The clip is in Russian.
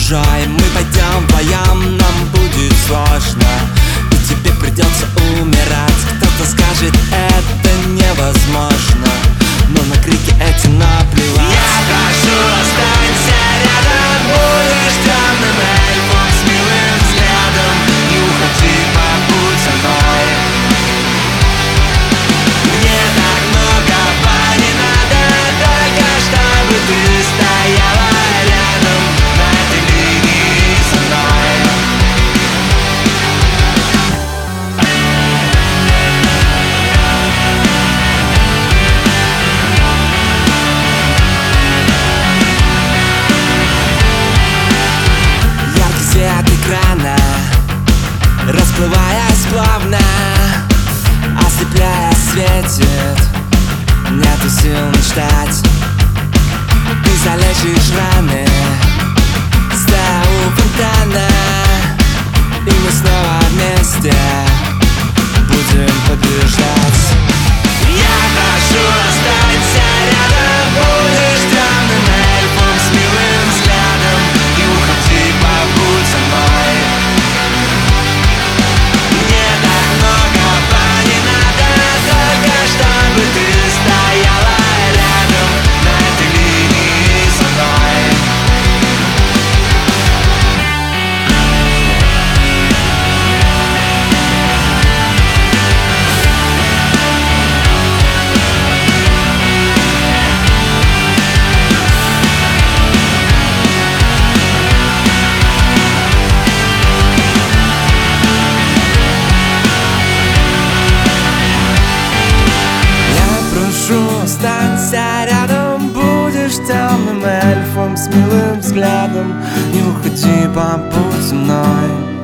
чужой. Мы пойдем вдвоем, нам будет сложно, и тебе придется умирать. Кто-то скажет, это невозможно, но на крики эти наплевать. Я прошу, останься рядом, будешь темным эльфом с милым взглядом. Не уходи, побудь со мной. Мне так многого не надо, только чтобы ты стояла рядом на этой линии со мной. Яркий свет экрана, расплываясь плавно, ослепляя, светит, нету сил мечтать. Ты залечишь раны, стоя у фонтана, и мы снова вместе будем побеждать. Я прошу, останься рядом, будешь темным эльфом с милым взглядом. Не уходи, побудь со мной. Мне так многого не надо, только чтобы ты стояла рядом на этой линии со мной. Останься рядом, будешь темным эльфом с милым взглядом. Не уходи, побудь со мной.